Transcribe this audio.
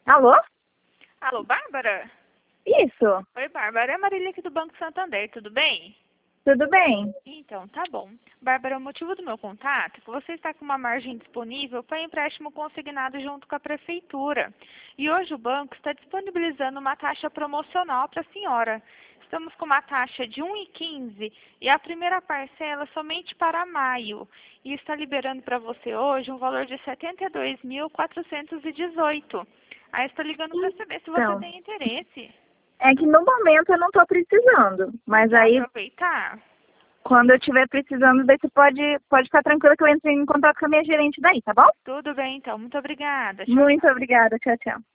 Alô? Alô, Bárbara? Isso, Oi, Bárbara. É a Marília aqui do Banco Santander, tudo bem? tudo bem? Então, tá bom. Bárbara, o motivo do meu contato é que você está com uma margem disponível para empréstimo consignado junto com a Prefeitura. E hoje o banco está disponibilizando uma taxa promocional para a senhora. Estamos com uma taxa de 1,15 e a primeira parcela somente para maio. E está liberando para você hoje um valor de R$ 72.418. Aí estou ligando para saber se você Então, tem interesse. é que no momento eu não estou precisando, Não mas quer aí aproveitar? quando eu estiver precisando, daí você pode ficar tranquila que eu entro em contato com a minha gerente daí, tá bom? Tudo bem, então. Muito obrigada. Tchau, Muito tchau. obrigada, tchau, tchau.